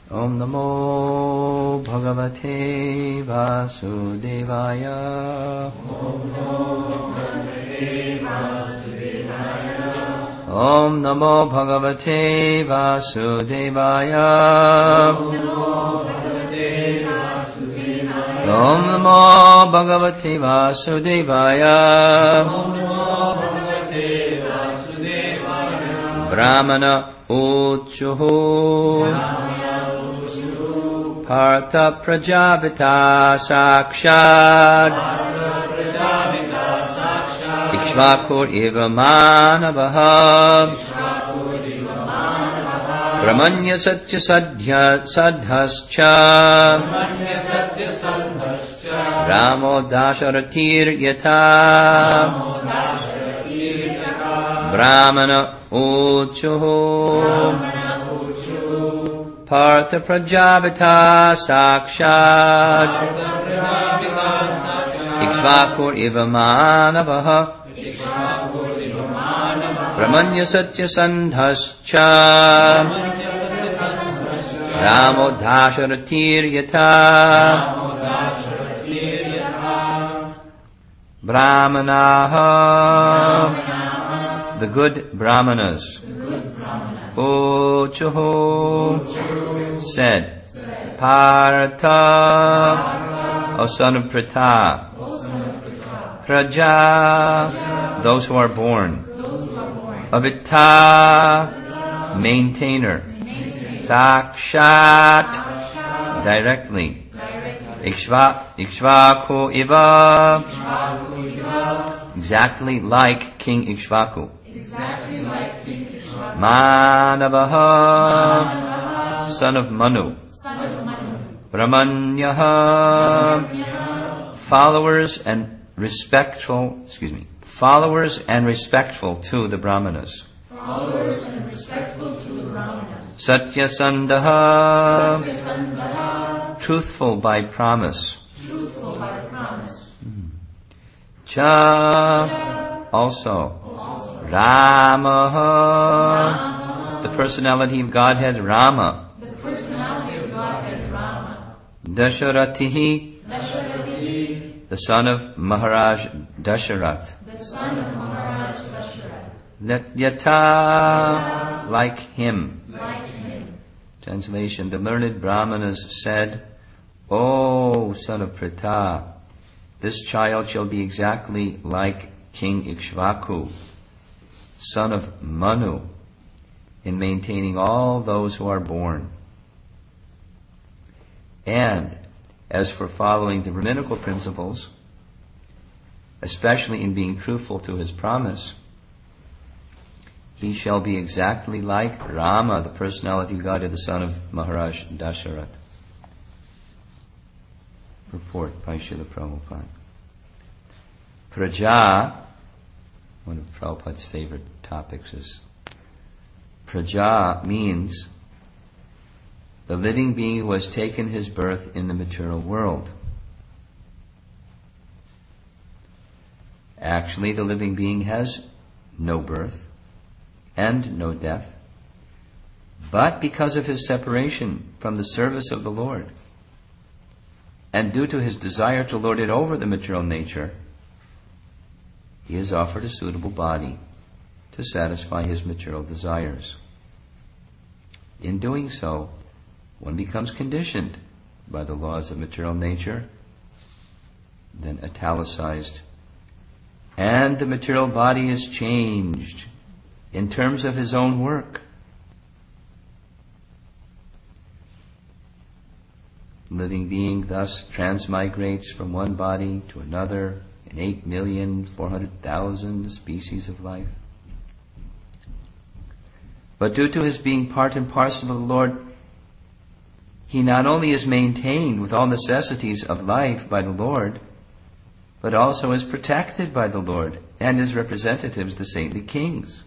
Om Namo Bhagavate Vasudevaya. Om Namo Bhagavate Vasudevaya. Om Namo Bhagavate Vasudevaya. Brahmana Uchuhu Partha Prajavita Sakshad Ikshvakur Iva Manavaha Brahmanya Satya Sadhascha Ramo Dasharatir Yata Brahmana Uchuhu Partha Prajavita Sakshad Ikshvakur Iva Manavaha Brahmanya Satya Sandhascha Ramo Dasharatir Yata Brahmanaha, the good Brahmanas. Uchuhu said, Partha, O son of Pritha, Praja, those who are born, Avita, maintainer, Sakshat, directly, Ikshvaku Iva, exactly like King Ikshvaku. Manavaha, son of Manu. Brahmanyaha, followers and respectful to the Brahmanas. Satyasandaha, truthful by promise. Cha, also. Rama, the personality of Godhead Rama. Dasharatihi, the son of Maharaj Dasharath. Yata, like him. Translation, the learned Brahmanas said, O son of Pritha, this child shall be exactly like King Ikshvaku, son of Manu, in maintaining all those who are born. And as for following the Brahminical principles, especially in being truthful to his promise, he shall be exactly like Rama, the personality of God, the son of Maharaj Dasharath. Purport by Srila Prabhupada. Praja, one of Prabhupada's favorite topics is Praja means the living being who has taken his birth in the material world. Actually, the living being has no birth and no death, but because of his separation from the service of the Lord, and due to his desire to lord it over the material nature, he is offered a suitable body to satisfy his material desires. In doing so, one becomes conditioned by the laws of material nature, then italicized, and the material body is changed in terms of his own work. Living being thus transmigrates from one body to another in 8,400,000 species of life. But due to his being part and parcel of the Lord, he not only is maintained with all necessities of life by the Lord, but also is protected by the Lord and his representatives, the saintly kings.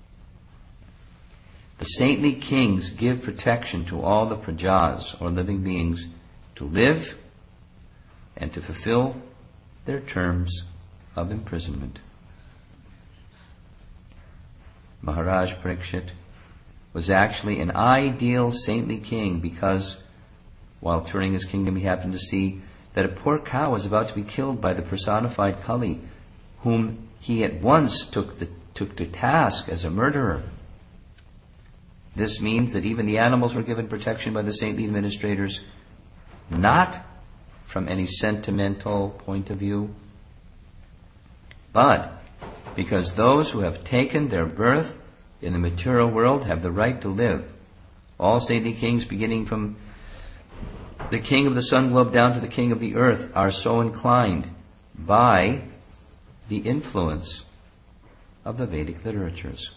The saintly kings give protection to all the prajas, or living beings, to live and to fulfill their terms of imprisonment. Maharaj Parikshit was actually an ideal saintly king, because while touring his kingdom he happened to see that a poor cow was about to be killed by the personified Kali, whom he at once took to task as a murderer. This means that even the animals were given protection by the saintly administrators, not from any sentimental point of view, but because those who have taken their birth in the material world have the right to live. All saintly kings, beginning from the king of the sun globe down to the king of the earth, are so inclined by the influence of the Vedic literatures.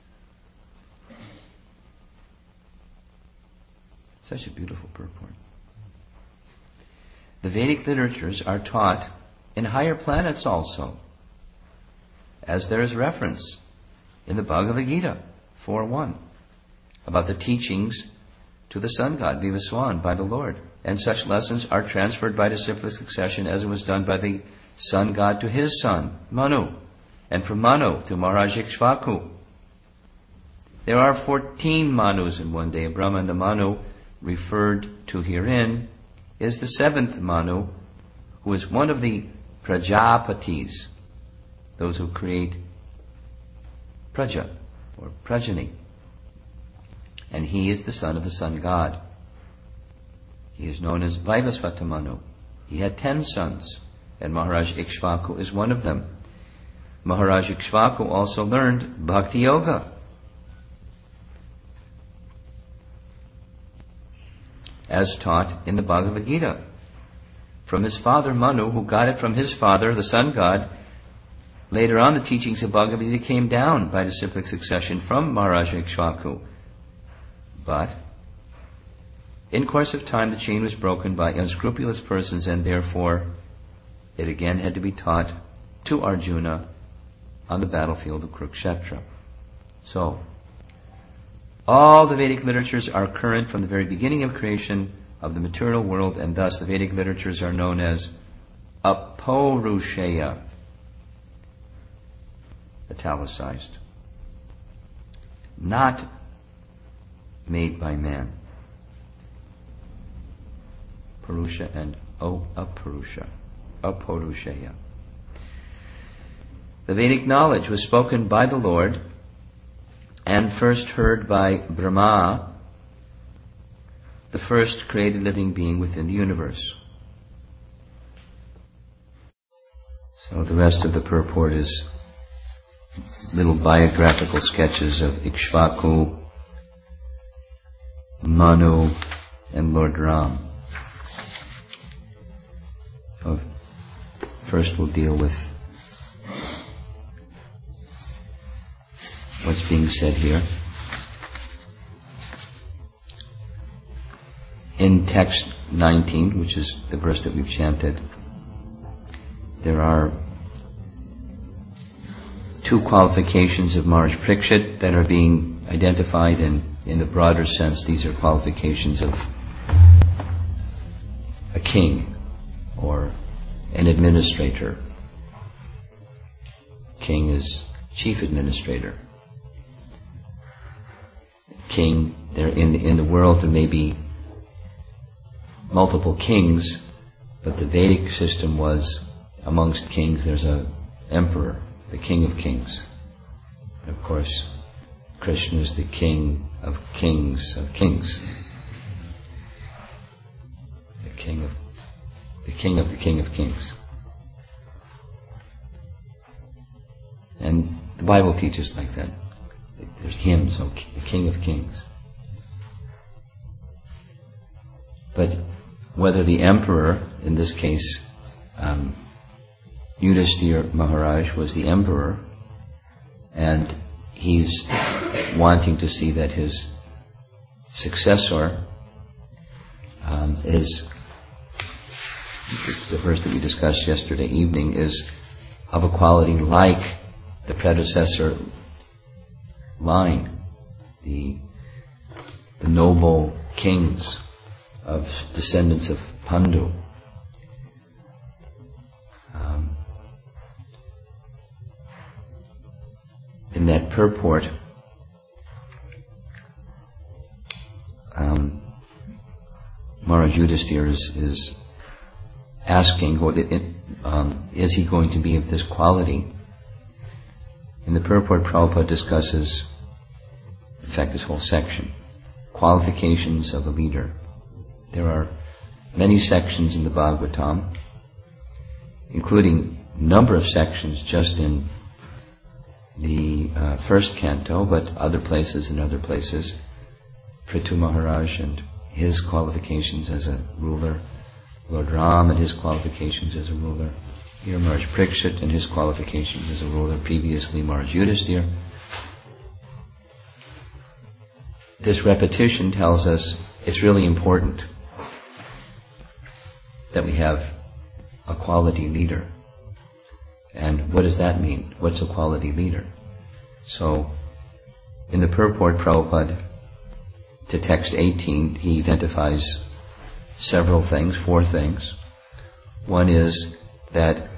Such a beautiful purport. The Vedic literatures are taught in higher planets also, as there is reference in the Bhagavad Gita 4.1 about the teachings to the sun god Vivaswan by the Lord. And such lessons are transferred by disciplic succession, as it was done by the sun god to his son, Manu, and from Manu to Maharaj Ikshvaku. There are 14 Manus in one day. Brahma, and the Manu referred to herein is the seventh Manu, who is one of the Prajapatis, those who create Praja, or progeny. And he is the son of the sun god. He is known as Vaivasvata Manu. He had 10 sons, and Maharaj Ikshvaku is one of them. Maharaj Ikshvaku also learned Bhakti Yoga. As taught in the Bhagavad Gita, from his father Manu, who got it from his father, the sun god. Later on, the teachings of Bhagavad Gita came down by disciplic succession from Maharaj Ikshvaku. But in course of time, the chain was broken by unscrupulous persons, and therefore it again had to be taught to Arjuna on the battlefield of Kurukshetra. So, all the Vedic literatures are current from the very beginning of creation of the material world, and thus the Vedic literatures are known as Apaurushaya, italicized, not made by man. Purusha and Apurusha, Apaurushaya. The Vedic knowledge was spoken by the Lord and first heard by Brahma, the first created living being within the universe. So the rest of the purport is little biographical sketches of Ikshvaku, Manu, and Lord Ram. So first we'll deal with what's being said here. In text 19, which is the verse that we've chanted, there are 2 qualifications of Maharaj Parikshit that are being identified, and in the broader sense, these are qualifications of a king or an administrator. King is chief administrator. King, there in the world there may be multiple kings, but the Vedic system was, amongst kings there's a emperor, the king of kings. And of course, Krishna is the king of kings of kings. The king of the king of kings. And the Bible teaches like that. There's him, so the king of kings. But whether the emperor, in this case, Yudhishthira Maharaj was the emperor, and he's wanting to see that his successor is, the verse that we discussed yesterday evening, is of a quality like the predecessor line, the noble kings of descendants of Pandu. In that purport, Maharaj Yudhisthira is asking, is he going to be of this quality? In the purport, Prabhupada discusses, in fact, this whole section, qualifications of a leader. There are many sections in the Bhagavatam, including a number of sections just in the first canto, but other places and other places. Prithu Maharaj and his qualifications as a ruler, Lord Ram and his qualifications as a ruler, here Maharaj Parikshit and his qualifications as a ruler, previously Maharaj Yudhisthira. This repetition tells us it's really important that we have a quality leader. And what does that mean? What's a quality leader? So, in the purport, Prabhupada, to text 18, he identifies several things, 4 things. One is that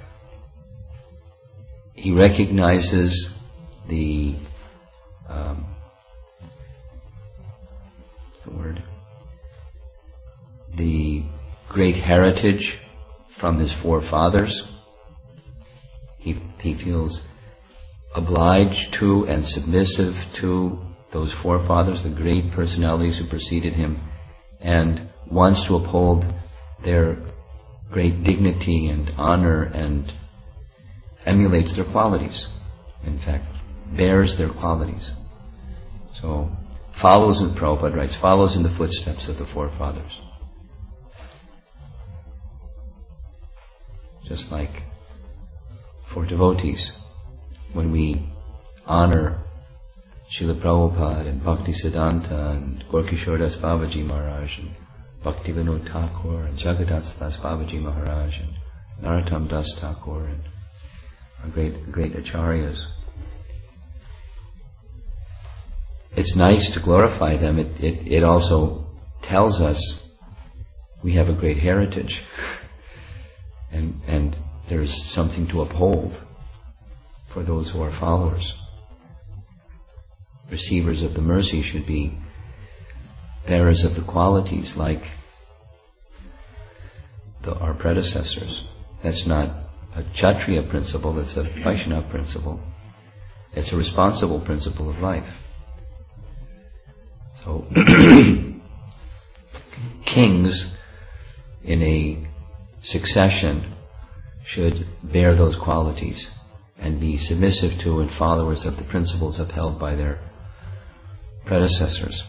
he recognizes the great heritage from his forefathers. He feels obliged to and submissive to those forefathers, the great personalities who preceded him, and wants to uphold their great dignity and honor and emulates their qualities. In fact, bears their qualities. So, follows, and Prabhupada writes, follows in the footsteps of the forefathers. Just like for devotees, when we honor Srila Prabhupada and Bhakti Siddhanta and Gorkishore Das Babaji Maharaj and Bhakti Vinod Thakur and Jagadatta Das Babaji Maharaj and Narottam Das Thakur and our great acharyas. It's nice to glorify them. It also tells us we have a great heritage and there's something to uphold for those who are followers. Receivers of the mercy should be bearers of the qualities like our predecessors. That's not a Kshatriya principle, that's a Vaishnava principle. It's a responsible principle of life. So, kings in a succession should bear those qualities and be submissive to and followers of the principles upheld by their predecessors.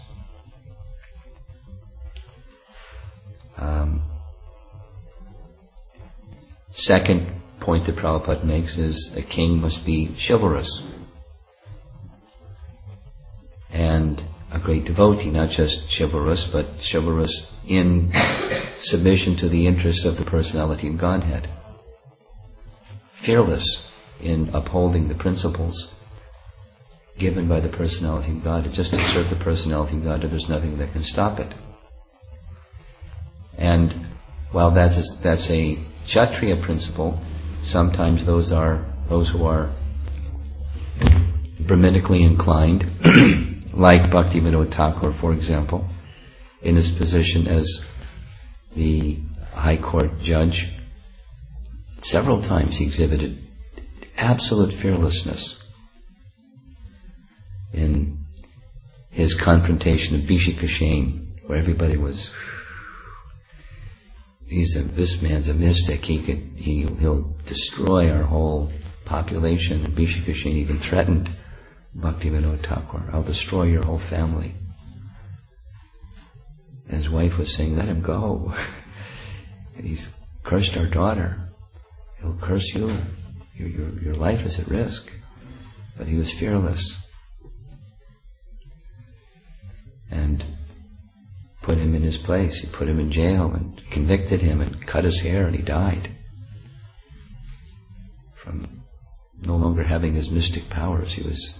Second point that Prabhupada makes is a king must be chivalrous and a great devotee, not just chivalrous, but chivalrous in submission to the interests of the personality of Godhead. Fearless in upholding the principles given by the personality of God. Just to serve the personality of God, there's nothing that can stop it. And while that's a Kshatriya principle, sometimes those who are Brahminically inclined, like Bhakti Vinod Thakur, for example, in his position as the High Court judge, several times he exhibited absolute fearlessness in his confrontation of Vishikashen, where everybody was, this man's a mystic, he'll destroy our whole population. And Vishikashen even threatened Bhakti Vinod Thakur, I'll destroy your whole family. And his wife was saying, let him go. He's cursed our daughter. He'll curse you. Your life is at risk. But he was fearless. And put him in his place. He put him in jail and convicted him and cut his hair, and he died from no longer having his mystic powers. He was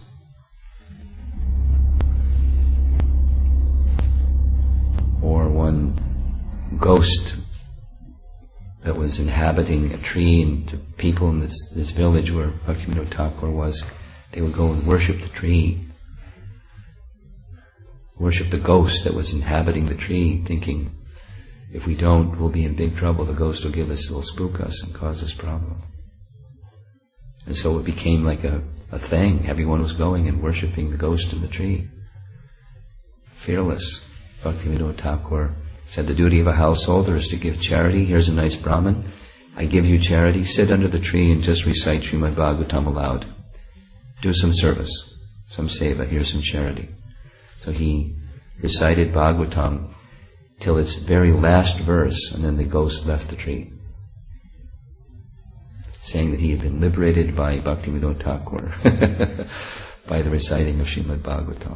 or one ghost that was inhabiting a tree, and the people in this village where Bhaktivinoda Thakur was, they would go and worship the tree. worship the ghost that was inhabiting the tree, thinking, if we don't, we'll be in big trouble. The ghost will will spook us and cause us problem. And so it became like a thing. Everyone was going and worshipping the ghost in the tree. Fearless. Bhaktivinoda Thakur said the duty of a householder is to give charity. Here's a nice Brahmin. I give you charity. Sit under the tree and just recite Srimad Bhagavatam aloud. Do some service, some seva. Here's some charity. So he recited Bhagavatam till its very last verse, and then the ghost left the tree, saying that he had been liberated by Bhaktivinoda Thakur by the reciting of Srimad Bhagavatam.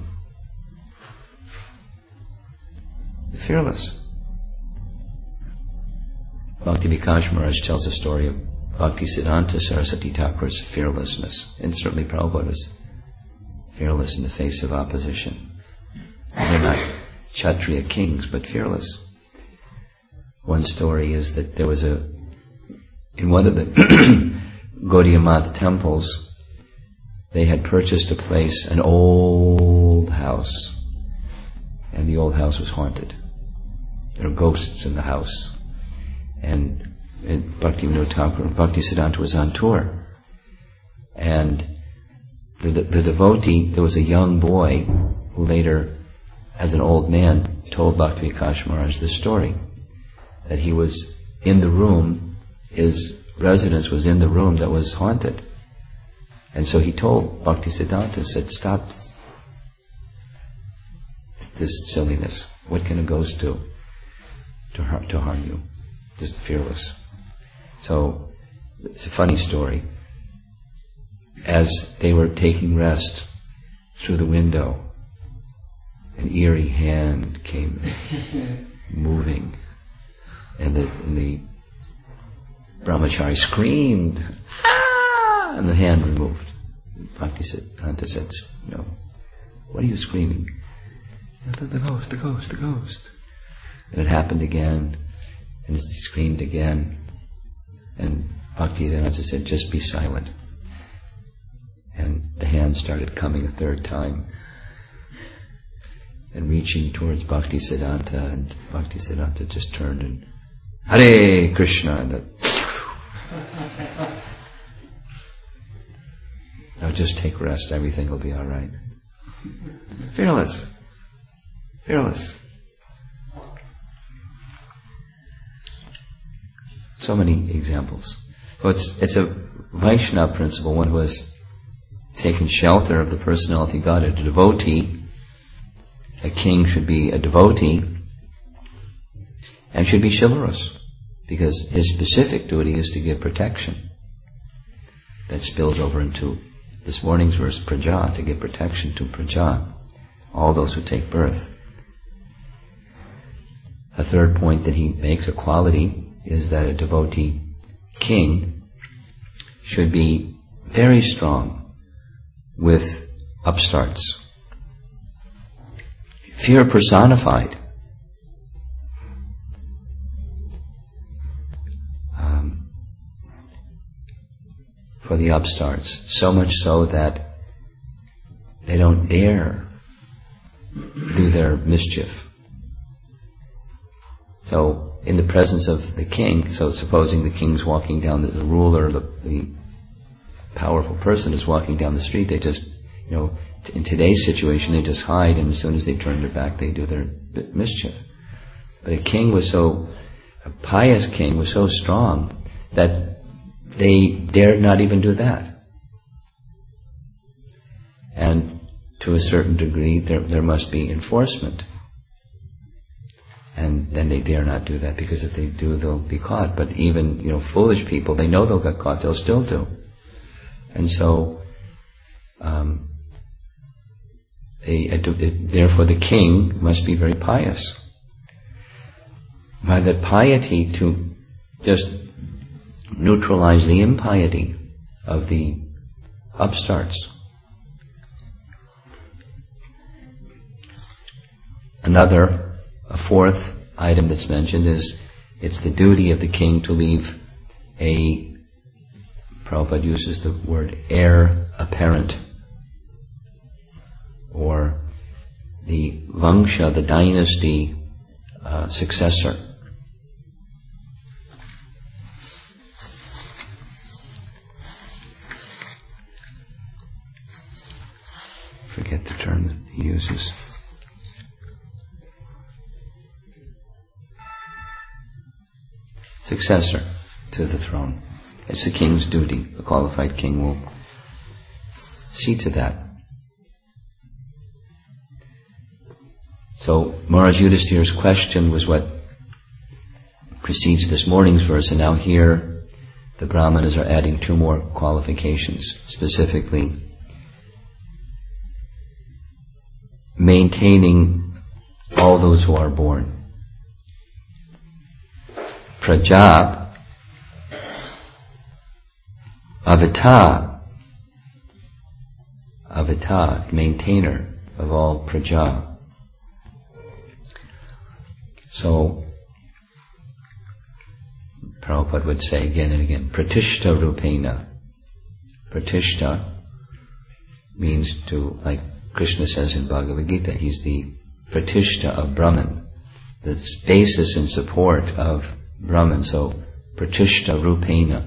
Fearless. Bhakti Vikas Maharaj tells the story of Bhaktisiddhanta Saraswati Thakur's fearlessness, and certainly Prabhupada was fearless in the face of opposition. They're not Kshatriya kings, but fearless. One story is that there was in one of the Gaudiya Math temples, they had purchased a place, an old house, and the old house was haunted. There were ghosts in the house. And Bhaktivinoda Thakur, Bhaktisiddhanta was on tour. And the devotee, there was a young boy who later, as an old man, told Bhakti Vikas Maharaj this story. That he was in the room, his residence was in the room that was haunted. And so he told Bhaktisiddhanta, said, stop this silliness. What can a ghost do to harm you? Just fearless. So, it's a funny story. As they were taking rest through the window, an eerie hand came moving, and the brahmachari screamed, "Ah!" and the hand removed. Bhaktisiddhanta said, "No, what are you screaming?" The ghost. And it happened again, and he screamed again, and Bhaktisiddhanta said, "Just be silent." And the hand started coming a third time, and reaching towards Bhaktisiddhanta, and Bhaktisiddhanta just turned and, "Hare Krishna," and now just take rest, everything will be alright. Fearless. So many examples. So it's a Vaishnava principle, one who has taken shelter of the personality of God, a devotee. A king should be a devotee and should be chivalrous, because his specific duty is to give protection. That spills over into this morning's verse, Praja, to give protection to Praja, all those who take birth. A third point that he makes, a quality, is that a devotee king should be very strong with upstarts. Fear personified. For the upstarts, so much so that they don't dare do their mischief. So, in the presence of the king, so supposing the king's walking down, the ruler, the powerful person is walking down the street, they just, in today's situation, they just hide, and as soon as they turn their back, they do their mischief. But a pious king was so strong that they dared not even do that. And to a certain degree, there must be enforcement. And then they dare not do that, because if they do, they'll be caught. But even, foolish people, they know they'll get caught, they'll still do. And so, therefore the king must be very pious. By that piety to just neutralize the impiety of the upstarts. A fourth item that's mentioned is, it's the duty of the king to leave Prabhupada uses the word heir apparent, or the Vangsha, the dynasty successor. Forget the term that he uses. Successor to the throne. It's the king's duty. The qualified king will see to that. So Maharaj Yudhisthira's question was what precedes this morning's verse, and now here the Brahmanas are adding two more qualifications, specifically maintaining all those who are born. Praja, avita, maintainer of all praja. So, Prabhupada would say again and again, pratishta rupena. Pratishta means to, like Krishna says in Bhagavad Gita, he's the pratishta of Brahman, the basis and support of Brahman. So, pratishta rupena.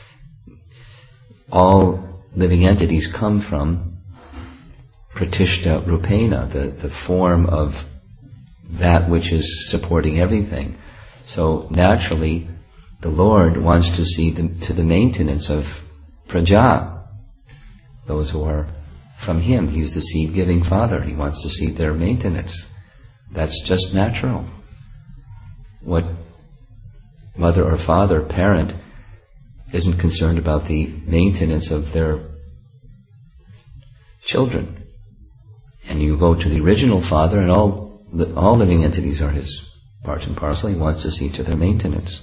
All living entities come from pratishta rupena, the form of that which is supporting everything. So naturally, the Lord wants to see to the maintenance of praja, those who are from Him. He's the seed-giving Father. He wants to see their maintenance. That's just natural. What mother or father, parent, isn't concerned about the maintenance of their children? And you go to the original Father, and all living entities are His part and parcel. He wants to see to their maintenance.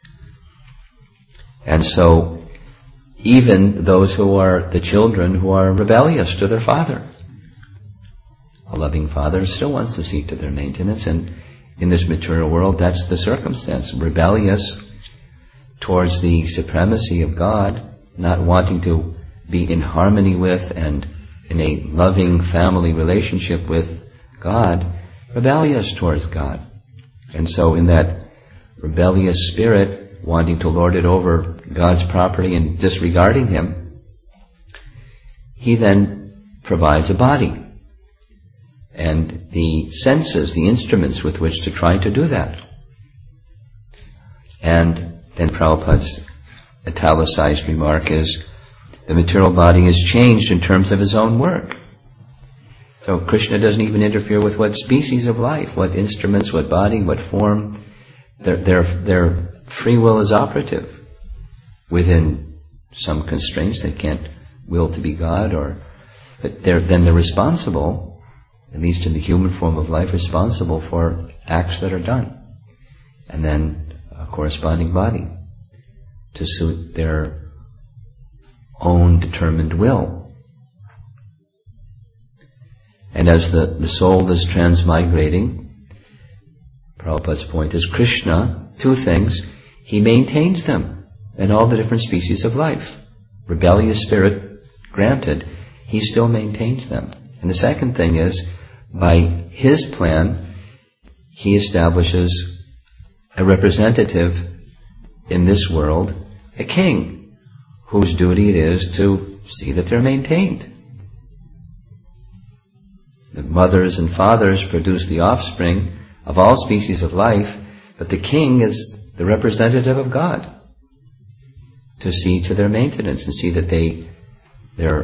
And so, even those who are the children who are rebellious to their father, a loving father still wants to see to their maintenance, and in this material world, that's the circumstance. Rebellious towards the supremacy of God, not wanting to be in harmony with and in a loving family relationship with God, rebellious towards God. And so in that rebellious spirit, wanting to lord it over God's property and disregarding Him, He then provides a body and the senses, the instruments with which to try to do that. And then Prabhupada's italicized remark is, the material body is changed in terms of His own work. So Krishna doesn't even interfere with what species of life, what instruments, what body, what form. Their free will is operative within some constraints. They can't will to be God, but they're responsible, at least in the human form of life, responsible for acts that are done. And then a corresponding body to suit their own determined will. And as the soul is transmigrating, Prabhupada's point is Krishna, two things, He maintains them in all the different species of life. Rebellious spirit, granted, He still maintains them. And the second thing is, by His plan, He establishes a representative in this world, a king, whose duty it is to see that they're maintained. The mothers and fathers produce the offspring of all species of life, but the king is the representative of God to see to their maintenance and see that they're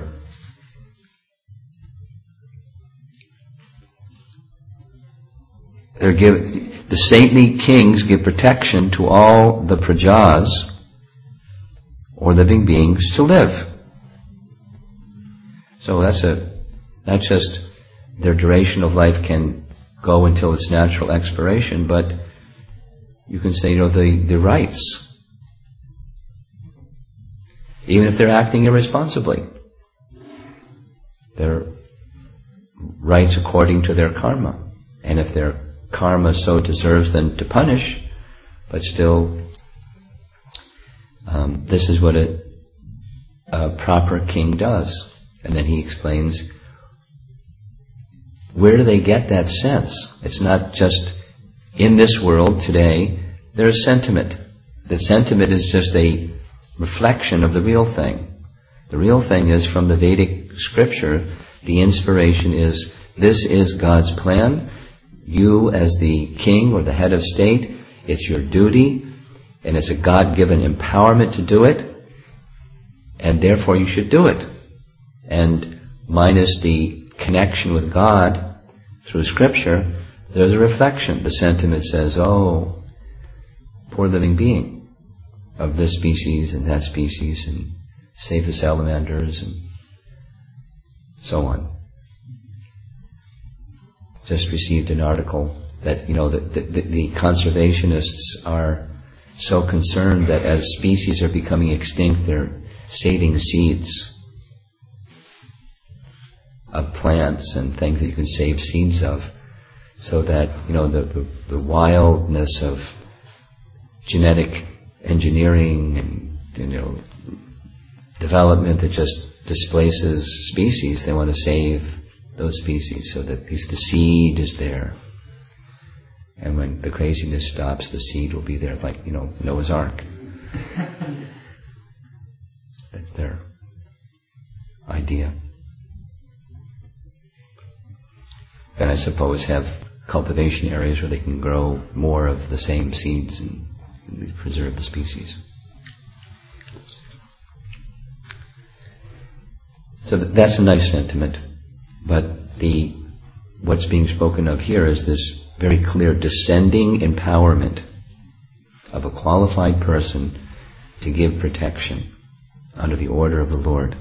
the saintly kings give protection to all the prajas or living beings to live. So that's just their duration of life can go until its natural expiration, but you can say, the rights, even if they're acting irresponsibly, their rights according to their karma. And if their karma so deserves them to punish, but still, this is what a proper king does. And then he explains where do they get that sense? It's not just in this world today. There's sentiment. The sentiment is just a reflection of the real thing. The real thing is from the Vedic scripture. The inspiration is, this is God's plan. You as the king or the head of state, it's your duty, and it's a God-given empowerment to do it, and therefore you should do it. And minus the connection with God through scripture, there's a reflection. The sentiment says, oh, poor living being of this species and that species, and save the salamanders, and so on. Just received an article that, the conservationists are so concerned that as species are becoming extinct, they're saving seeds of plants and things that you can save seeds of, so that, the wildness of genetic engineering and, development that just displaces species, they want to save those species so that at least the seed is there. And when the craziness stops, the seed will be there, like, Noah's Ark. That's their idea. And I suppose have cultivation areas where they can grow more of the same seeds and preserve the species. So that's a nice sentiment, but what's being spoken of here is this very clear descending empowerment of a qualified person to give protection under the order of the Lord.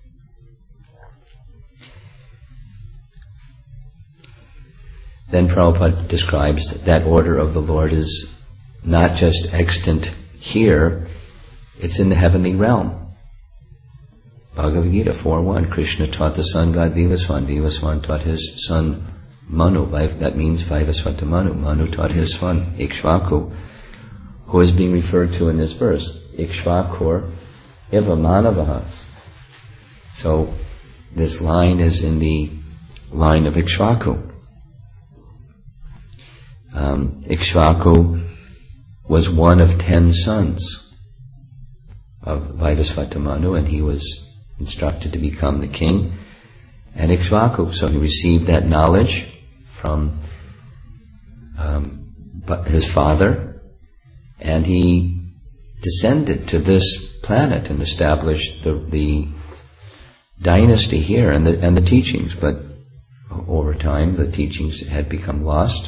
Then Prabhupada describes that order of the Lord is not just extant here, it's in the heavenly realm. Bhagavad Gita 4.1, Krishna taught the sun god Vivasvan. Vivasvan taught his son Manu. That means Vaivasvata Manu. Manu taught his son Ikshvaku, who is being referred to in this verse. Ikshvakur Iva Manavaha. So this line is in the line of Ikshvaku. Ikshvaku was one of 10 sons of Vaivasvata Manu, and he was instructed to become the king. And Ikshvaku, so he received that knowledge from his father, and he descended to this planet and established the dynasty here and the teachings. But over time, the teachings had become lost,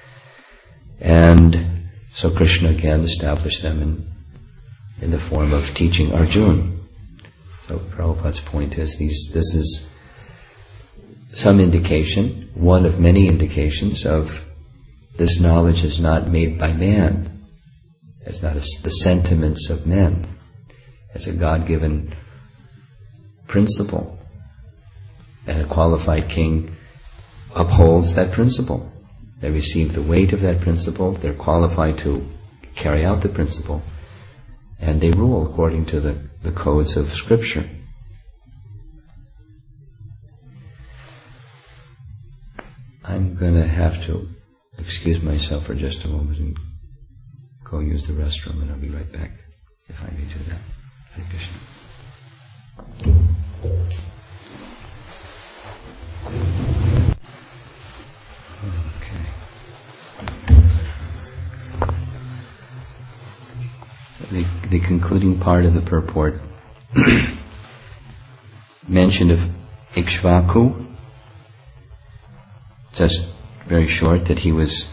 and so Krishna again established them in the form of teaching Arjuna. So Prabhupada's point is this is some indication, one of many indications of this knowledge is not made by man. It's not the sentiments of men. It's a God-given principle. And a qualified king upholds that principle. They receive the weight of that principle, they're qualified to carry out the principle, and they rule according to the codes of Scripture. I'm going to have to excuse myself for just a moment and go use the restroom, and I'll be right back, if I may do that. Hare Krishna. The concluding part of the purport mention of Ikshvaku, just very short, that he was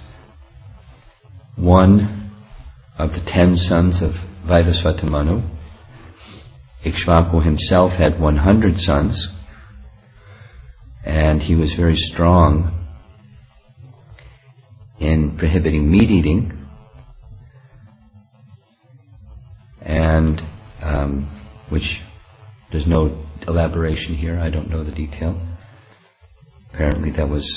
one of the 10 sons of Vaivasvata Manu. Ikshvaku himself had 100 sons, and he was very strong in prohibiting meat eating, and which there's no elaboration here, I don't know the detail. Apparently that was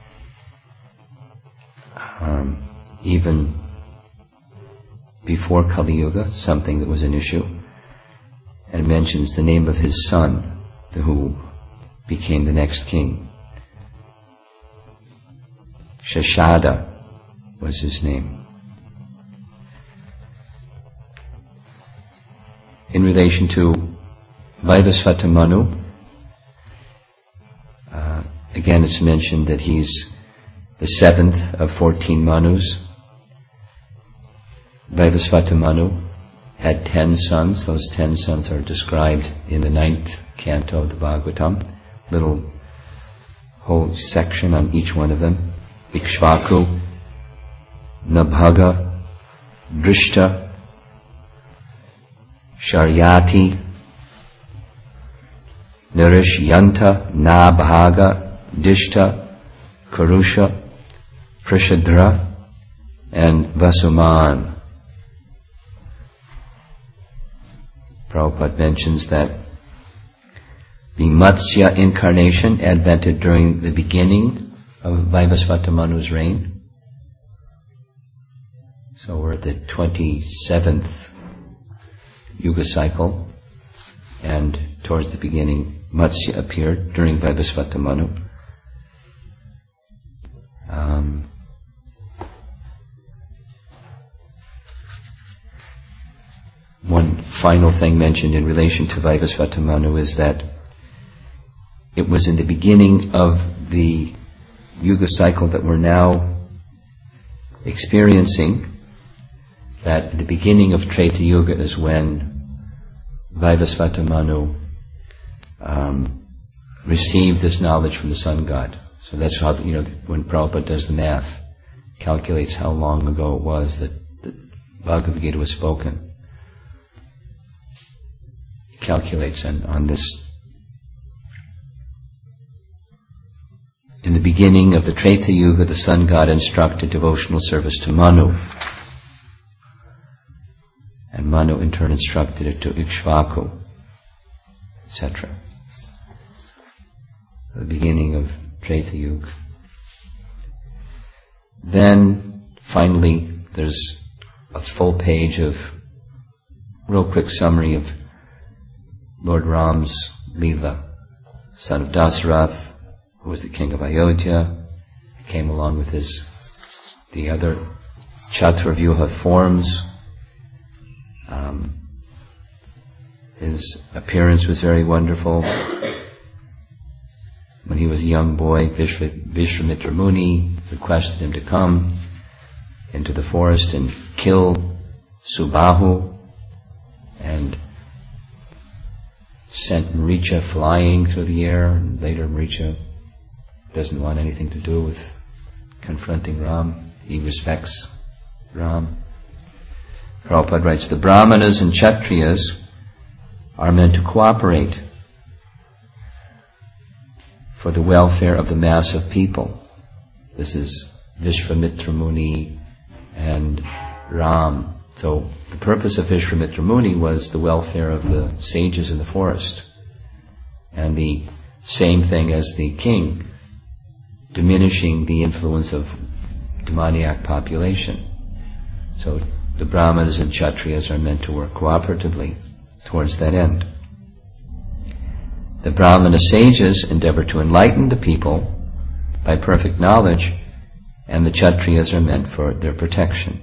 even before Kali Yuga, something that was an issue, and mentions the name of his son, who became the next king. Shashada was his name. In relation to Vaivasvata Manu, again it's mentioned that he's the 7th of 14 Manus. Vaivasvata Manu had 10 sons. Those 10 sons are described in the 9th canto of the Bhagavatam. Little whole section on each one of them. Ikshvaku, Nabhaga, Drishta, Sharyati, Narishyanta, Nabhaga, Dishta, Karusha, Prishadra, and Vasuman. Prabhupada mentions that the Matsya incarnation advented during the beginning of Vaivasvata Manu's reign. So we're at the 27th Yuga cycle, and towards the beginning Matsya appeared during Vaivasvata Manu. One final thing mentioned in relation to Vaivasvata Manu is that it was in the beginning of the Yuga cycle that we're now experiencing, that the beginning of Treta Yuga is when Vaivasvata Manu received this knowledge from the sun god. So that's how, when Prabhupada does the math, calculates how long ago it was that the Bhagavad Gita was spoken. He calculates on this. In the beginning of the Treta Yuga, the sun god instructed devotional service to Manu. And Manu in turn instructed it to Ikshvaku, etc. The beginning of Treta Yuga. Then, finally, there's a full page of real quick summary of Lord Ram's Leela, son of Dasarath, who was the king of Ayodhya. He came along with the other Chaturvyuha forms. His appearance was very wonderful. When he was a young boy, Vishwamitra Muni requested him to come into the forest and kill Subahu, and sent Maricha flying through the air, and later Maricha doesn't want anything to do with confronting Ram. He respects Ram. Prabhupada writes, the Brahmanas and Kshatriyas are meant to cooperate for the welfare of the mass of people. This is Vishwamitra Muni and Ram. So the purpose of Vishwamitra Muni was the welfare of the sages in the forest. And the same thing as the king, diminishing the influence of demoniac population. So the Brahmanas and Kshatriyas are meant to work cooperatively towards that end. The Brahmana sages endeavor to enlighten the people by perfect knowledge, and the Kshatriyas are meant for their protection.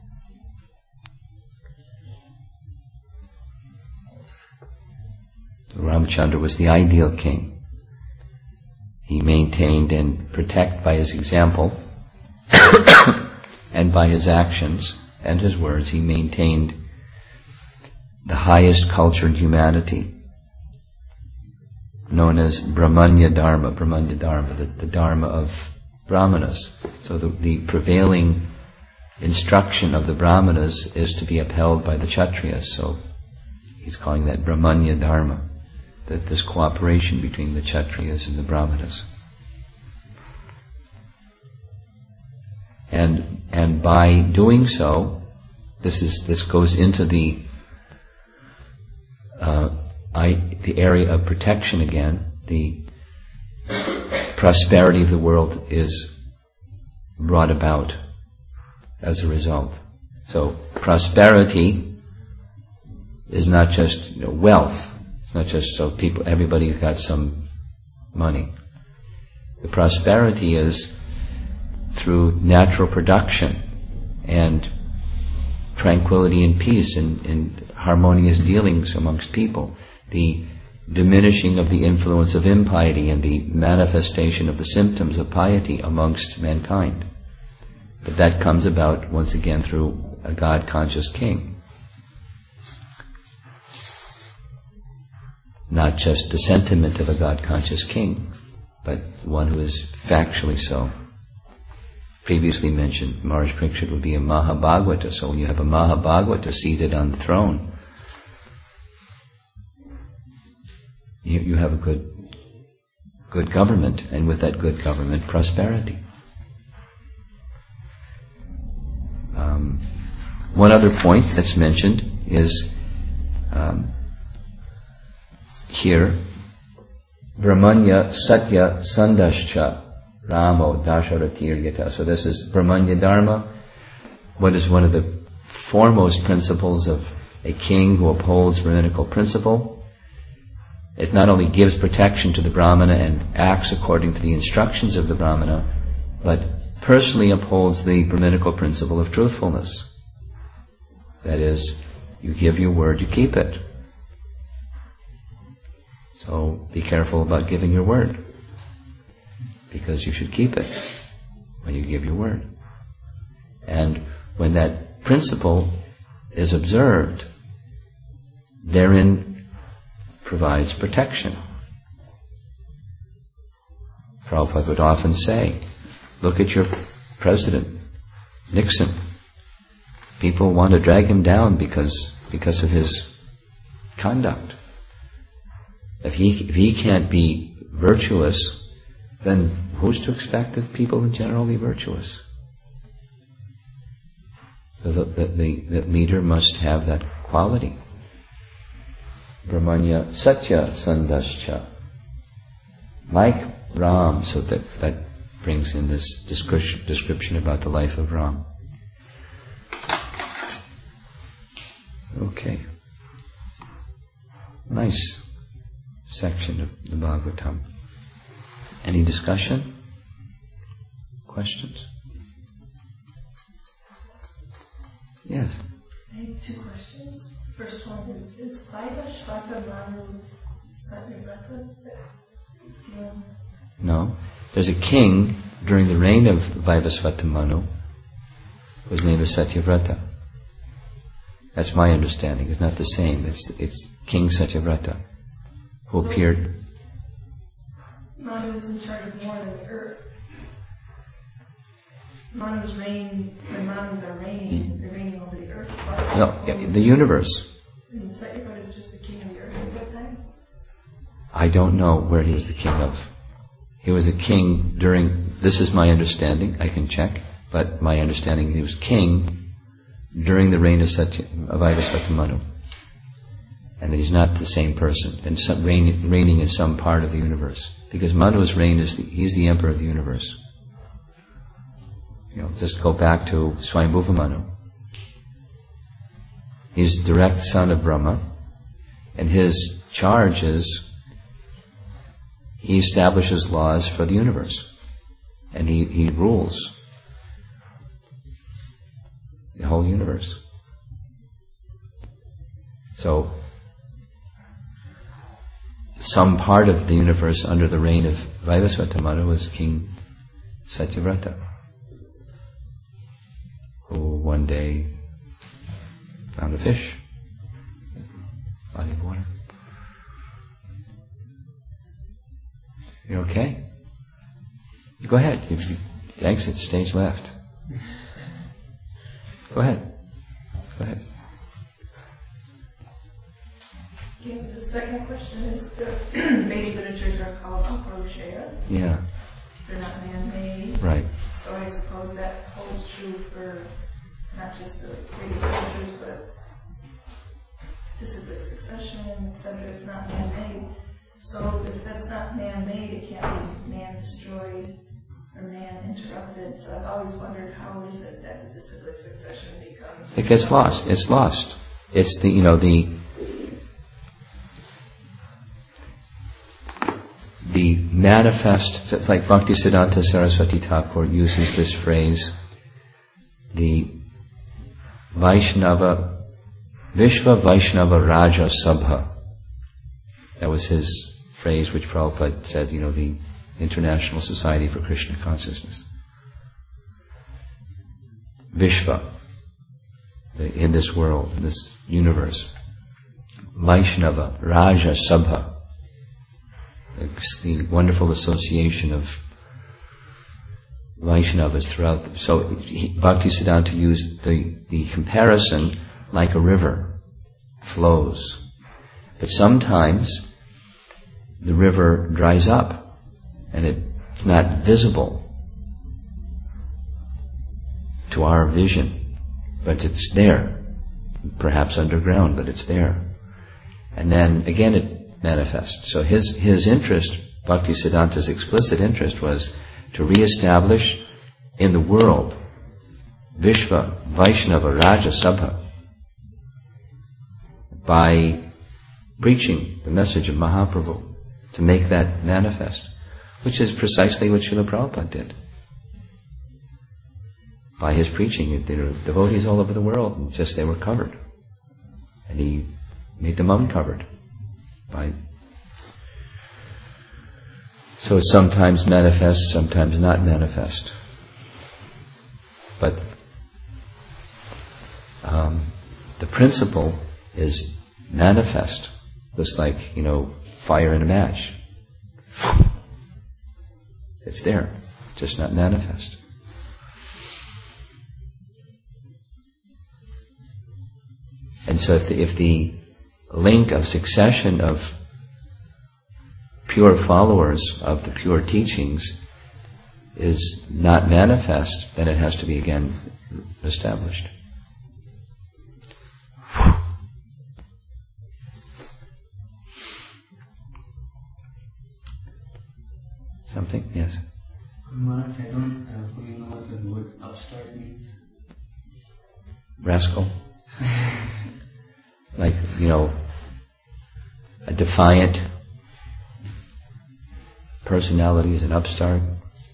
Ramchandra was the ideal king. He maintained and protected by his example and by his actions and his words, he maintained the highest cultured humanity, known as Brahmanya Dharma, the Dharma of Brahmanas. So the prevailing instruction of the Brahmanas is to be upheld by the Kshatriyas. So he's calling that Brahmanya Dharma, that this cooperation between the Kshatriyas and the Brahmanas. And by doing so, this goes into the area of protection again. The prosperity of the world is brought about as a result. So prosperity is not just wealth. It's not just so everybody's got some money. The prosperity is through natural production and tranquility and peace and harmonious dealings amongst people, the diminishing of the influence of impiety and the manifestation of the symptoms of piety amongst mankind. But that comes about, once again, through a God-conscious king. Not just the sentiment of a God-conscious king, but one who is factually so. Previously mentioned, Maharaj Parikshit would be a Mahabhagavata, so when you have a Mahabhagavata seated on the throne, you have a good government, and with that good government, prosperity. One other point that's mentioned is here, Brahmanya Satya Sandascha Ramo Dasharathir. So this is Brahmanya Dharma, what is one of the foremost principles of a king who upholds Brahminical principle. It not only gives protection to the Brahmana and acts according to the instructions of the Brahmana, but personally upholds the Brahminical principle of truthfulness. That is, you give your word, you keep it. So be careful about giving your word, because you should keep it when you give your word. And when that principle is observed, therein provides protection. Prabhupada would often say, look at your president, Nixon. People want to drag him down because of his conduct. If he can't be virtuous, then who's to expect that people in general be virtuous? So the leader must have that quality. Brahmanya Satya Sandascha. Like Ram, so that brings in this description about the life of Ram. Okay. Nice section of the Bhagavatam. Any discussion? Questions? Yes. I have two questions. First one is Vaivashvata Manu Satyavrata? No. There's a king during the reign of Vaivasvata Manu whose name is Satyavrata. That's my understanding. It's not the same. It's King Satyavrata who appeared. Manu is in charge of more than the earth. Manu's reign, when Manus are reigning, they're reigning over the earth. No, the universe. And Satyavrata is just the king of the earth at that time? I don't know where he was the king of. He was a king during, this is my understanding, I can check, but my understanding he was king during the reign of Vaivasvata Manu. And that he's not the same person, and reigning in some part of the universe. Because Manu's reign he's the emperor of the universe. Just go back to Swayambhuva Manu. He's direct son of Brahma, and his charge is he establishes laws for the universe, and he rules the whole universe. So, some part of the universe under the reign of Vaivasvata Manu was King Satyavrata, who one day found a fish, body of water. You okay? Go ahead. You exit stage left. Go ahead. Yeah, the second question is the Vedic literatures are called Aparushaya. Yeah. They're not man-made. Right. So I suppose that holds true for not just the Vedic literatures, but disciplic succession, etc. It's not man-made. So if that's not man-made, it can't be man-destroyed or man-interrupted. So I've always wondered how is it that the disciplic succession becomes... It gets lost. It's lost. It's the manifest, it's like Bhaktisiddhanta Saraswati Thakur uses this phrase, the Vaishnava, Vishva Vaishnava Raja Sabha. That was his phrase which Prabhupada said, the International Society for Krishna Consciousness. Vishva, in this world, in this universe. Vaishnava, Raja Sabha, the wonderful association of Vaishnavas throughout. So Bhaktisiddhanta used the comparison like a river flows. But sometimes the river dries up and it's not visible to our vision, but it's there, perhaps underground, but it's there. And then again it manifests. So his interest, Bhaktisiddhanta's explicit interest, was to reestablish in the world Vishva Vaishnava Raja Sabha by preaching the message of Mahaprabhu, to make that manifest, which is precisely what Srila Prabhupada did. By his preaching, there were devotees all over the world, and just they were covered. And he made them uncovered. So it sometimes manifests, sometimes not manifest. But the principle is manifest, just like, fire in a match. It's there, just not manifest. And so if the link of succession of pure followers of the pure teachings is not manifest, then it has to be again established. Something? Yes. Maharaj, I don't fully know what the word upstart means. Rascal. Like, a defiant personality is an upstart.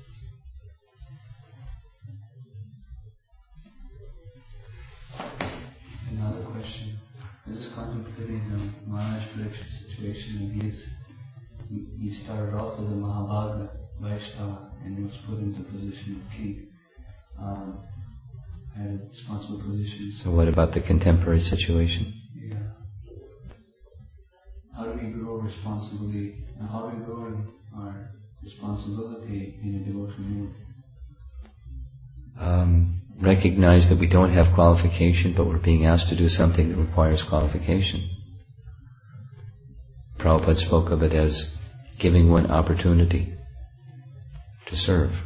Another question. I was just contemplating the Maharaj Parikshit situation, and he started off as a Mahabhaga Vaishnava and he was put into the position of king. Had a responsible position. So what about the contemporary situation? Yeah. How do we grow responsibly, and how do we grow in our responsibility in a devotional mood? Recognize that we don't have qualification, but we're being asked to do something that requires qualification. Prabhupada spoke of it as giving one opportunity to serve.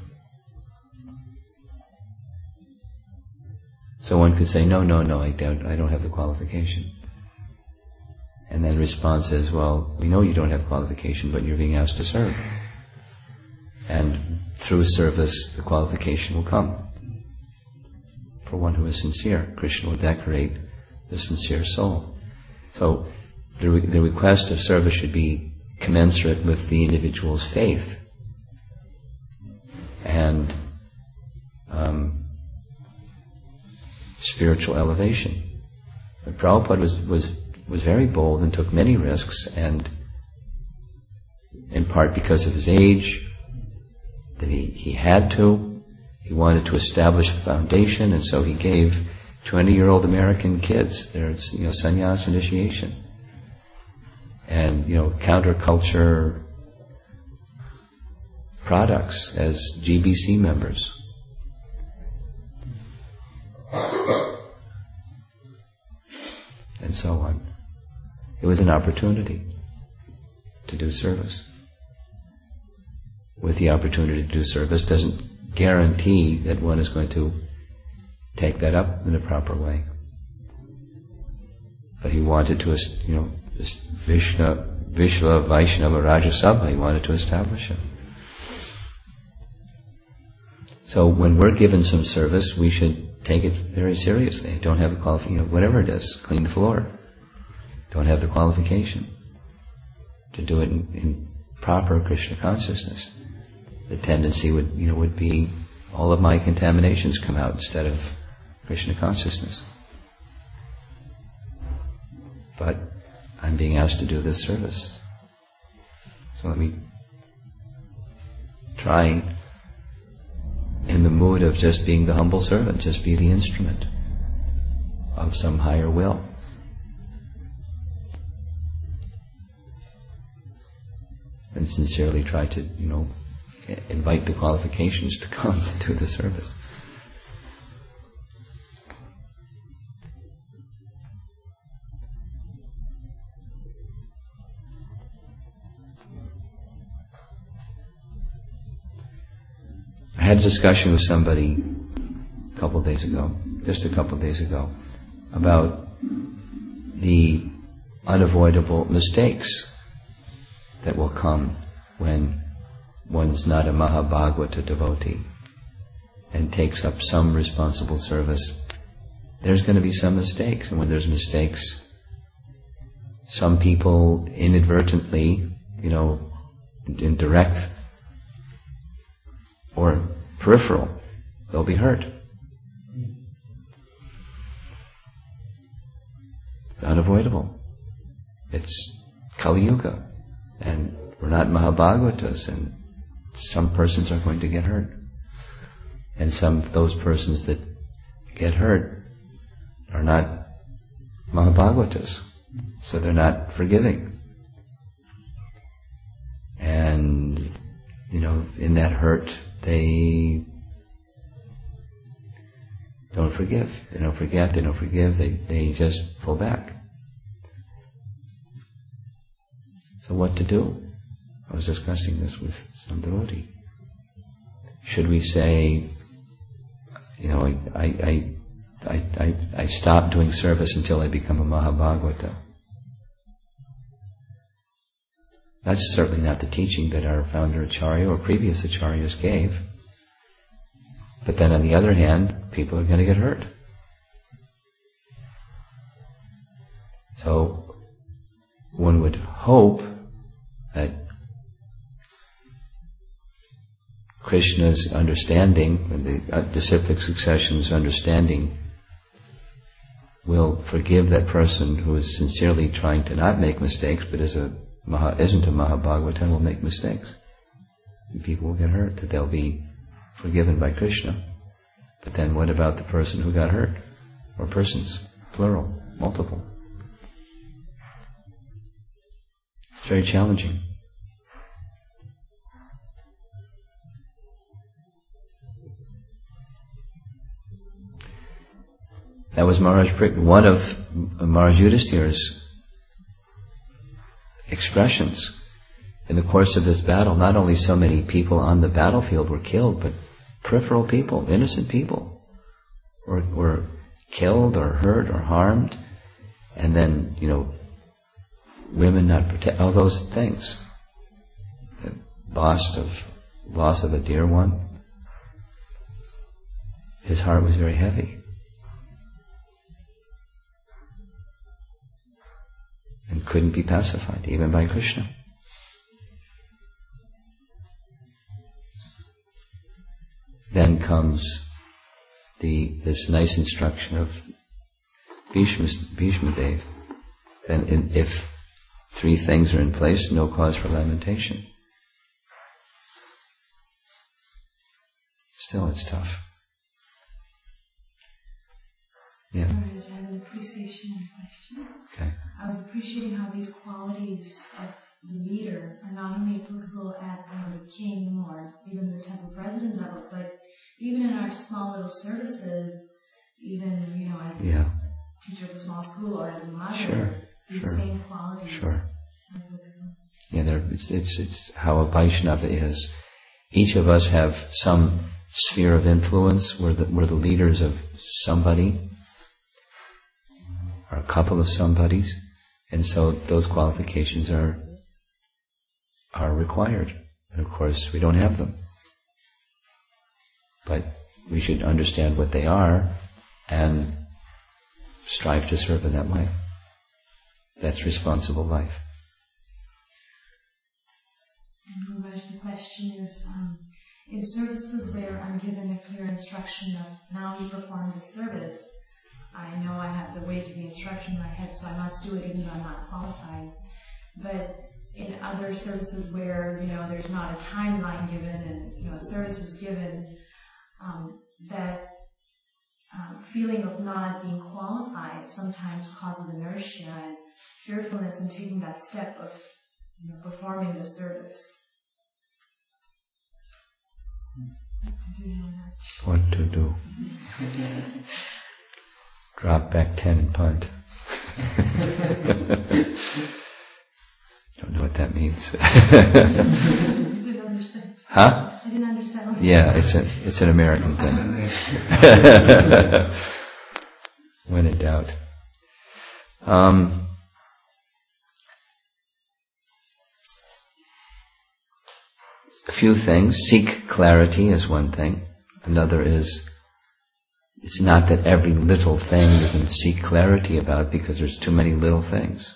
So one could say, no, I don't have the qualification. And then the response is, well, we know you don't have qualification, but you're being asked to serve. And through service, the qualification will come. For one who is sincere, Krishna will decorate the sincere soul. So the request of service should be commensurate with the individual's faith and spiritual elevation. But Prabhupada was very bold and took many risks, and in part because of his age, that he had to. He wanted to establish the foundation, and so he gave 20-year-old American kids their sannyas initiation. And counterculture products as GBC members. And so on. It was an opportunity to do service. With the opportunity to do service doesn't guarantee that one is going to take that up in a proper way. But he wanted to, this Vishva Vaishnava Raja Sabha, he wanted to establish it. So when we're given some service, we should take it very seriously. Don't have the qualification, whatever it is, clean the floor. Don't have the qualification to do it in proper Krishna consciousness. The tendency would be all of my contaminations come out instead of Krishna consciousness. But I'm being asked to do this service. So let me try in the mood of just being the humble servant, just be the instrument of some higher will. And sincerely try to, invite the qualifications to come to do the service. I had a discussion with somebody just a couple of days ago, about the unavoidable mistakes that will come when one's not a Mahabhagavata devotee and takes up some responsible service. There's going to be some mistakes, and when there's mistakes, some people inadvertently, in direct or peripheral, they'll be hurt. It's unavoidable. It's Kali Yuga, and we're not Mahabhagavatas, and some persons are going to get hurt. And those persons that get hurt are not Mahabhagavatas, so they're not forgiving. And, in that hurt, they don't forgive. They don't forget, they don't forgive, they just pull back. So what to do? I was discussing this with some devotee. Should we say, I stop doing service until I become a Mahabhagavata? That's certainly not the teaching that our founder Acharya or previous Acharyas gave. But then on the other hand, people are going to get hurt. So one would hope that Krishna's understanding, the disciplic succession's understanding, will forgive that person who is sincerely trying to not make mistakes, but isn't a Mahabhagavata and will make mistakes. And people will get hurt, that they'll be forgiven by Krishna. But then what about the person who got hurt? Or persons, plural, multiple. It's very challenging. That was one of Maharaj Yudhishthira's expressions. In the course of this battle, not only so many people on the battlefield were killed, but peripheral people, innocent people, were killed or hurt or harmed, and then, women not protect, all those things. The loss of a dear one. His heart was very heavy. And couldn't be pacified, even by Krishna. Then comes this nice instruction of Bhishma Dev. Then if 3 things are in place, no cause for lamentation. Still, it's tough. Yeah. I have an appreciation and question. Okay. I was appreciating how these qualities of the leader are not only applicable at the king or even the temple president level, but even in our small little services, even, as a teacher of a small school or as a mother, these same qualities. Sure. Yeah, it's how a Vaishnava is. Each of us have some sphere of influence. We're the leaders of somebody, or a couple of somebodies, and so those qualifications are required. And of course, we don't have them. But we should understand what they are and strive to serve in that way. That's responsible life. question is, in services where I'm given a clear instruction of now you perform the service, I know I have the weight of the instruction in my head, so I must do it even though I'm not qualified. But in other services where, there's not a timeline given and, a service is given, that feeling of not being qualified sometimes causes inertia and fearfulness in taking that step of performing the service. What to do? Drop back 10 and punt. Don't know what that means. You didn't understand. Huh? I didn't understand. Yeah, it's an American thing. When in doubt. A few things. Seek clarity is one thing. Another is, it's not that every little thing you can seek clarity about because there's too many little things.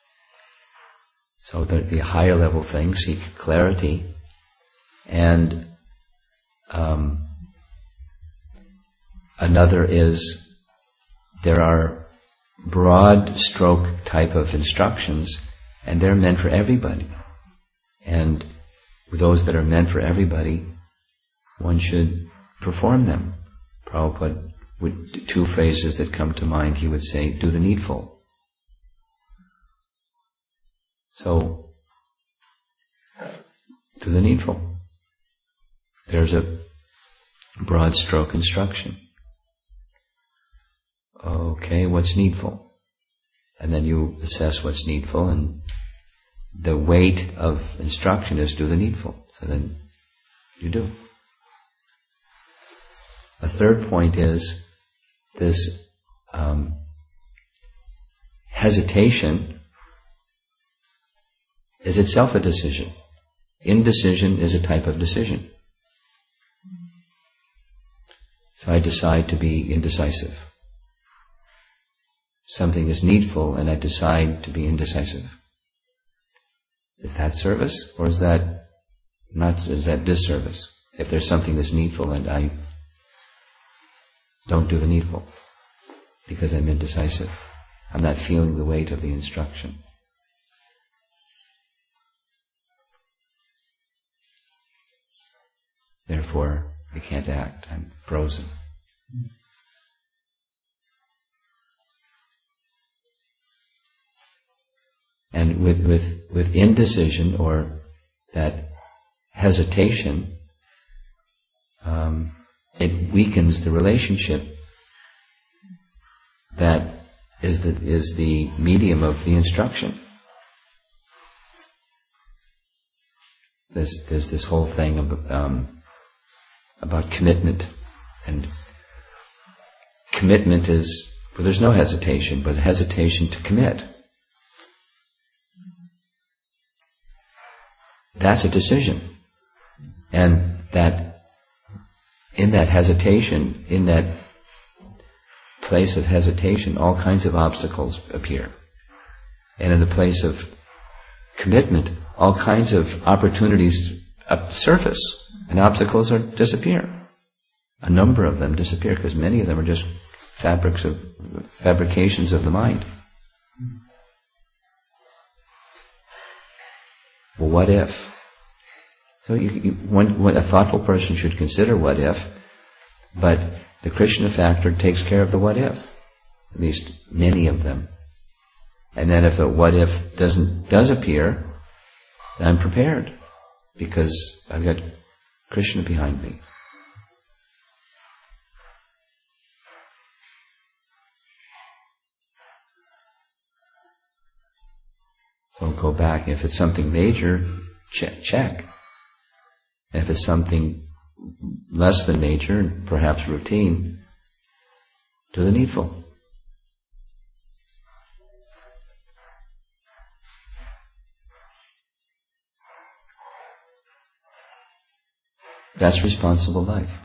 So the higher level things seek clarity, and another is there are broad stroke type of instructions, and they're meant for everybody. And those that are meant for everybody, one should perform them. Prabhupada, with two phrases that come to mind, he would say, do the needful. So, do the needful. There's a broad stroke instruction. Okay, what's needful? And then you assess what's needful, and the weight of instruction is do the needful. So then you do. A third point is this hesitation is itself a decision. Indecision is a type of decision. So I decide to be indecisive. Something is needful and I decide to be indecisive. Is that service, or is that disservice? If there's something that's needful and I don't do the needful because I'm indecisive, I'm not feeling the weight of the instruction. Therefore, I can't act. I'm frozen. And with indecision, or that hesitation, it weakens the relationship that is the medium of the instruction. There's this whole thing about commitment, and commitment is, well, there's no hesitation, but hesitation to commit. That's a decision. And that in that hesitation, in that place of hesitation, all kinds of obstacles appear. And in the place of commitment, all kinds of opportunities surface, and obstacles disappear. A number of them disappear, because many of them are just fabrications of the mind. Well, what if? So a thoughtful person should consider what if, but the Krishna factor takes care of the what if, at least many of them. And then if a what if does appear, then I'm prepared, because I've got Krishna behind me. So go back. If it's something major, check. If it's something less than major, and perhaps routine, do the needful. That's responsible life.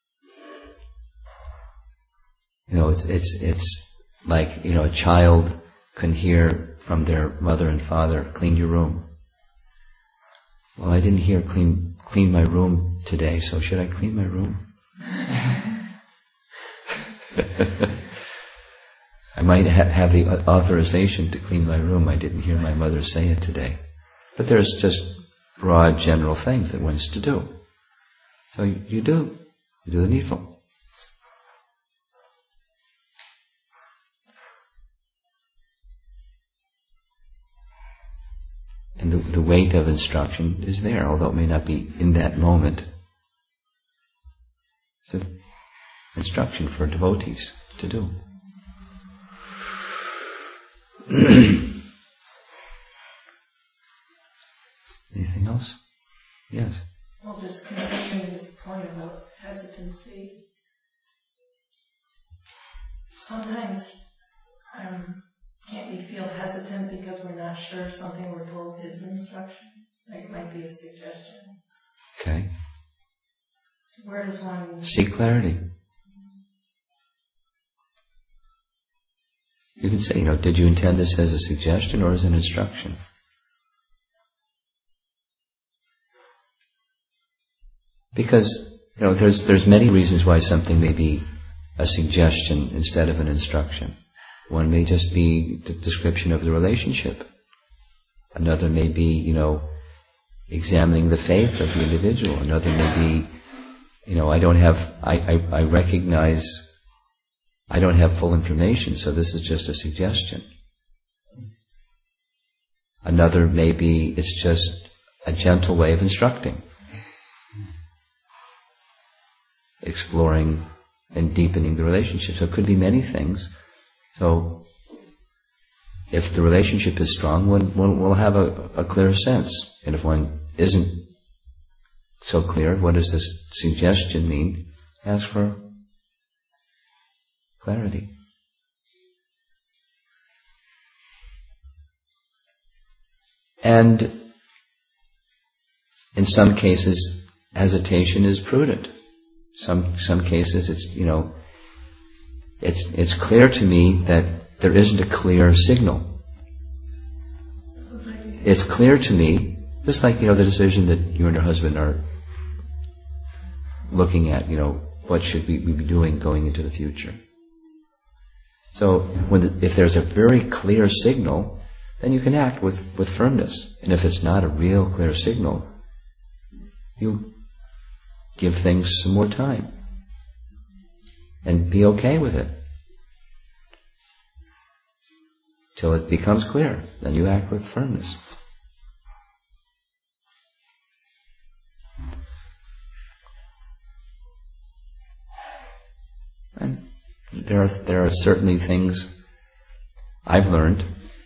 It's like, a child can hear from their mother and father, clean your room. Well, I didn't hear clean my room today, so should I clean my room? I might have the authorization to clean my room. I didn't hear my mother say it today. But there's just broad general things that one's to do. So you do the needful. And the weight of instruction is there, although it may not be in that moment. It's an instruction for devotees to do. Anything else? Yes. Well, just continuing this point about hesitancy. Sometimes can't we feel hesitant because we're not sure something we're told is an instruction? Like it might be a suggestion. Okay. Where does one... Seek clarity. You can say, did you intend this as a suggestion or as an instruction? Because, there's many reasons why something may be a suggestion instead of an instruction. One may just be the description of the relationship. Another may be, examining the faith of the individual. Another may be, I recognize I don't have full information, so this is just a suggestion. Another may be, it's just a gentle way of instructing. Exploring and deepening the relationship. So it could be many things. So, if the relationship is strong, one will have a clear sense. And if one isn't so clear, what does this suggestion mean? Ask for clarity. And in some cases, hesitation is prudent. Some cases, it's clear to me that there isn't a clear signal. It's clear to me, just like, the decision that you and your husband are looking at, what should we be doing going into the future. So, if there's a very clear signal, then you can act with firmness. And if it's not a real clear signal, you give things some more time. And be okay with it. Till it becomes clear. Then you act with firmness. And there are certainly things I've learned,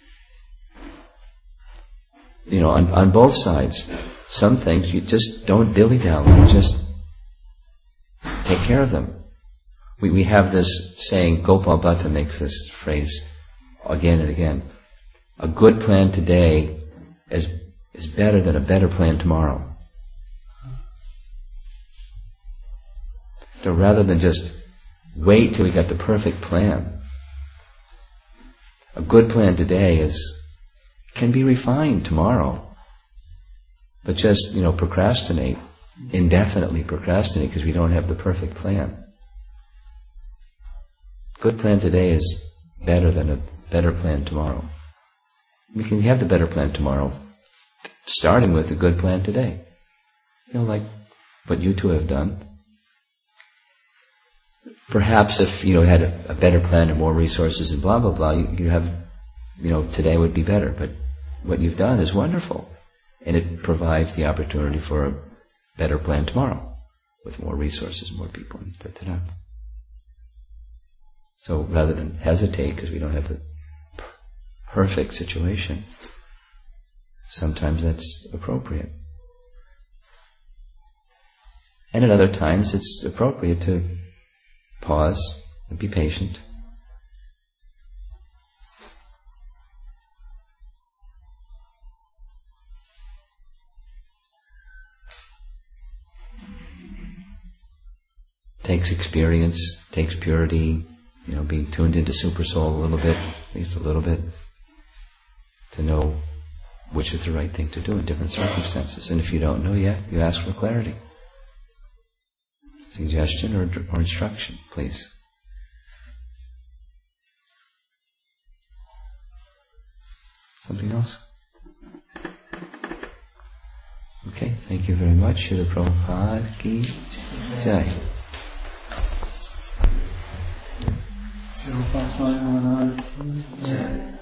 on both sides. Some things you just don't dilly-dally, you just take care of them. We have this saying, Gopal Bhatta makes this phrase again and again. A good plan today is better than a better plan tomorrow. So rather than just wait till we got the perfect plan, a good plan today can be refined tomorrow. But just, procrastinate, indefinitely procrastinate because we don't have the perfect plan. Good plan today is better than a better plan tomorrow. We can have the better plan tomorrow, starting with a good plan today. Like what you two have done. Perhaps if you had a better plan and more resources and blah blah blah, you have, today would be better. But what you've done is wonderful, and it provides the opportunity for a better plan tomorrow, with more resources, more people. So rather than hesitate because we don't have the perfect situation, sometimes that's appropriate. And at other times it's appropriate to pause and be patient. Takes experience, takes purity, being tuned into Super Soul a little bit, at least a little bit, to know which is the right thing to do in different circumstances. And if you don't know yet, you ask for clarity. Suggestion or instruction, please. Something else? Okay, thank you very much. Srila Prabhupada ki jai. Prabhupada Maharaj.